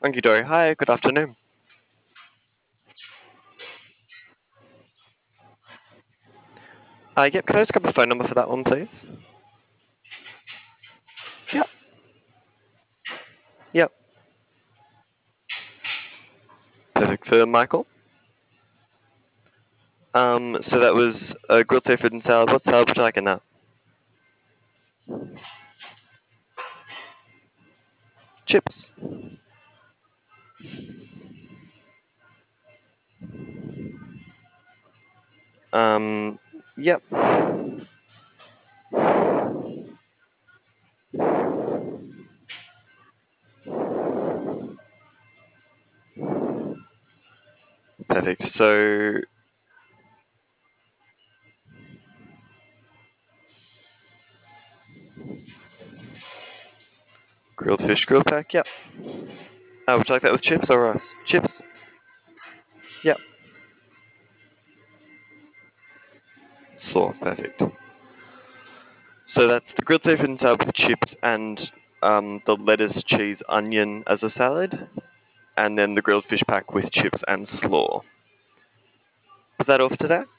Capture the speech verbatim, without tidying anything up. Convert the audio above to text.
Okie dokie. Hi, good afternoon. Uh, yep, can I just grab a phone number for that one, please? Yep. Yep. Perfect. For Michael? Um, so that was uh, grilled seafood and salad. What salad would you like in that? Chips. Um, yep. Perfect. So, grilled fish grill pack, yep. Uh, would you like that with chips or rice? Chips? Yep. Slaw, perfect. So that's the grilled seafood and salad with chips and um, the lettuce, cheese, onion as a salad, and then the grilled fish pack with chips and slaw. Was that all for today?